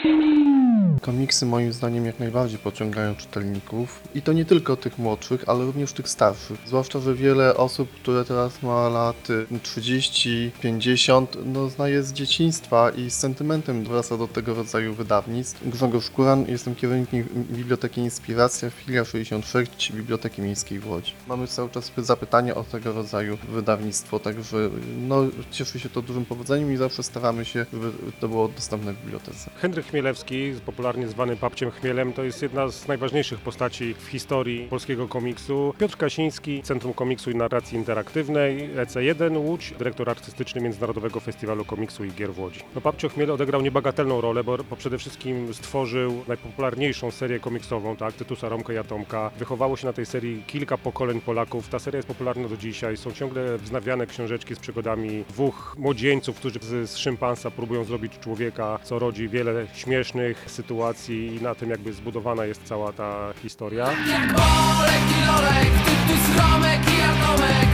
Komiksy moim zdaniem jak najbardziej pociągają czytelników i to nie tylko tych młodszych, ale również tych starszych. Zwłaszcza, że wiele osób, które teraz ma lat 30, 50, no zna je z dzieciństwa i z sentymentem wraca do tego rodzaju wydawnictw. Grzegorz Kuran, jestem kierownikiem Biblioteki Inspiracja, filia 66 Biblioteki Miejskiej w Łodzi. Mamy cały czas zapytania o tego rodzaju wydawnictwo, także no, cieszy się to dużym powodzeniem i zawsze staramy się, żeby to było dostępne w bibliotece. Henryk Chmielewski, popularnie zwany Babciem Chmielem, to jest jedna z najważniejszych postaci w historii polskiego komiksu. Piotr Kasiński, Centrum Komiksu i Narracji Interaktywnej, EC1 Łódź, dyrektor artystyczny Międzynarodowego Festiwalu Komiksu i Gier w Łodzi. Babcio Chmiel odegrał niebagatelną rolę, bo przede wszystkim stworzył najpopularniejszą serię komiksową, tak, Tytusa, Romka i Atomka. Wychowało się na tej serii kilka pokoleń Polaków. Ta seria jest popularna do dzisiaj. Są ciągle wznawiane książeczki z przygodami dwóch młodzieńców, którzy z szympansa próbują zrobić człowieka, co rodzi wiele śmiesznych sytuacji i na tym jakby zbudowana jest cała ta historia. Jak Bolek i Lolek, Tytus, Romek i Atomek,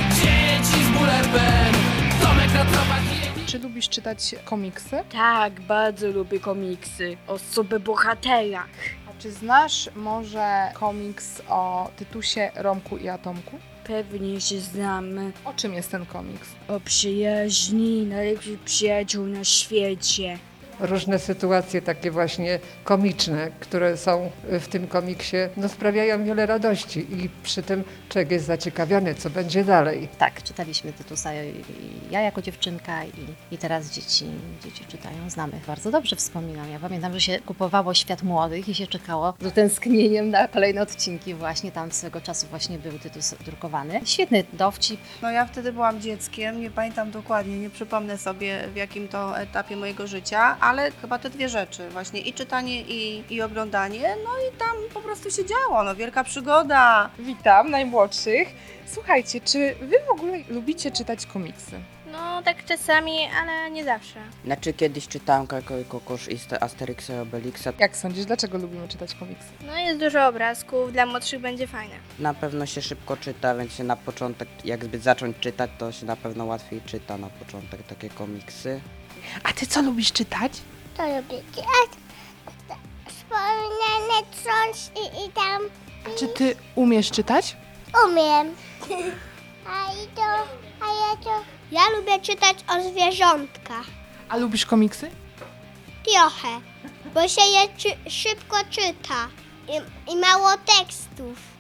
dzieci z bulerem, Tomek na tropach i... Czy lubisz czytać komiksy? Tak, bardzo lubię komiksy o superbohaterach. A czy znasz może komiks o Tytusie, Romku i Atomku? Pewnie się znamy. O czym jest ten komiks? O przyjaźni, najlepszych przyjaciół na świecie. Różne sytuacje takie właśnie komiczne, które są w tym komiksie, no sprawiają wiele radości i przy tym człowiek jest zaciekawiony, co będzie dalej. Tak, czytaliśmy Tytusa ja jako dziewczynka i teraz dzieci czytają, znamy bardzo dobrze, wspominam. Ja pamiętam, że się kupowało Świat Młodych i się czekało z utęsknieniem na kolejne odcinki właśnie, tam swego czasu właśnie był Tytus drukowany. Świetny dowcip. No ja wtedy byłam dzieckiem, nie pamiętam dokładnie, nie przypomnę sobie w jakim to etapie mojego życia, ale chyba te dwie rzeczy, właśnie i czytanie i oglądanie, no i tam po prostu się działo, no wielka przygoda. Witam najmłodszych. Słuchajcie, czy wy w ogóle lubicie czytać komiksy? No tak czasami, ale nie zawsze. Znaczy kiedyś czytałem Kajko i Kokosz i Asterixa i Obelixa. Jak sądzisz, dlaczego lubimy czytać komiksy? No jest dużo obrazków, dla młodszych będzie fajne. Na pewno się szybko czyta, więc się na początek, jakby zacząć czytać, to się na pewno łatwiej czyta na początek takie komiksy. A ty co lubisz czytać? To lubię czytać wspomniane coś i tam... Czy ty umiesz czytać? Umiem. Ja lubię czytać o zwierzątkach. A lubisz komiksy? Trochę, bo się je szybko czyta i mało tekstów.